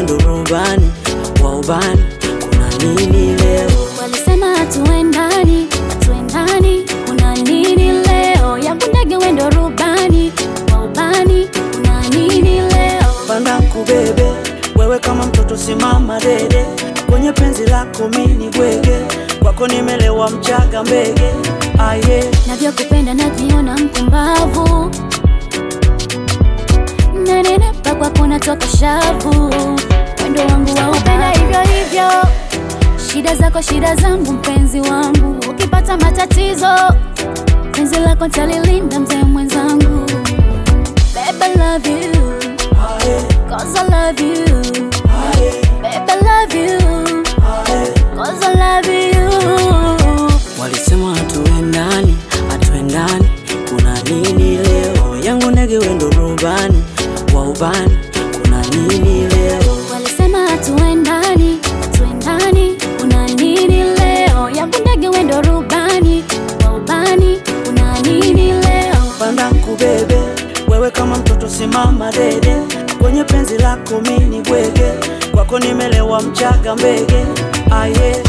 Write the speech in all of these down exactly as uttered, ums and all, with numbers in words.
wendo rubani wa ubani, kuna nini leo? Walisema hatuendani, hatuendani, kuna nini leo? Yangu ndege wendo rubani wa ubani, kuna nini leo? Panda kubebe, wewe kama mtoto simama dede, kwenye penzi lako mini bwege, kwako nimelewa mchaga mbege. Aye, navyokupenda najiona mpumbavu, nanenepa kwako natoka shavu, wendo wangu wa upenda hivyo hivyo. Shida zako shida zangu mpenzi wangu, ukipata matatizo penzi lako talilinda mzee mwenzangu. Baby I love you, cause I love you. Baby I love you, cause I love you. Walisema hatuendani, hatuendani, kuna nini leo? Yangu ndege wendo rubani wa ubani, kuna nini leo? Walisema hatuendani, hatuendani, kuna nini leo? Yangu ndege wendo rubani wa ubani, kuna nini leo? Panda kubebe, wewe kama mtoto simama dede, kwenye penzi lako mini bwege, kwako nimelewa mchaga mbege. Aye,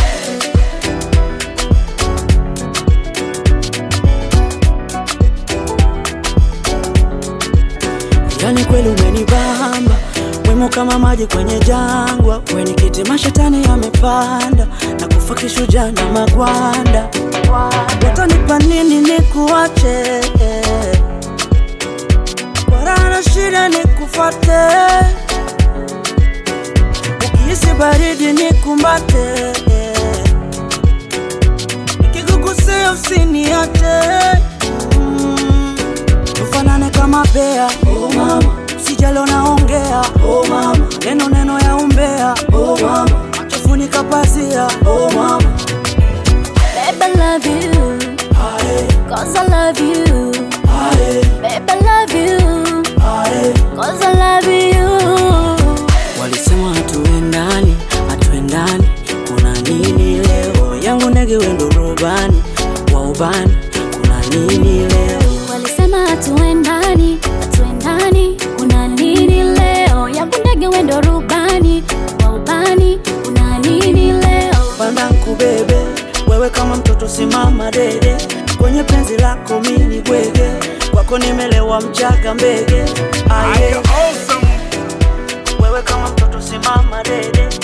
yani kweli umenibamba, wemo kama maji kwenye jangwa, weni kiti mashetani yamepanda, na kufa kishujaa na magwanda. Watanipa nini nikuache, kwa raha na shida nikufate, ukihisi baridi nikumbate, nikikugusia usiniache. mm. Tufanane kama bea, oh mama, usijalo naongea, oh mama, neno neno ya umbea, oh mama, machofunika pazia, oh mama. Baby I love you, cause I love you. Baby I love you, cause I love you. Walisema hatuendani, hatuendani, kuna nini leo? Yangu ndege wendo rubani wa ubani, kuna nini leo? Walisema hatuendani, hatuendani, kuna nini leo? Yangu ndege wendo rubani wa ubani, kuna nini leo? Panda kubebe, wewe kama mtoto simama dede, kwenye penzi lako mini bwege, kwako nimelewa mchaga mbege. Aye, wewe kama mtoto simama dede,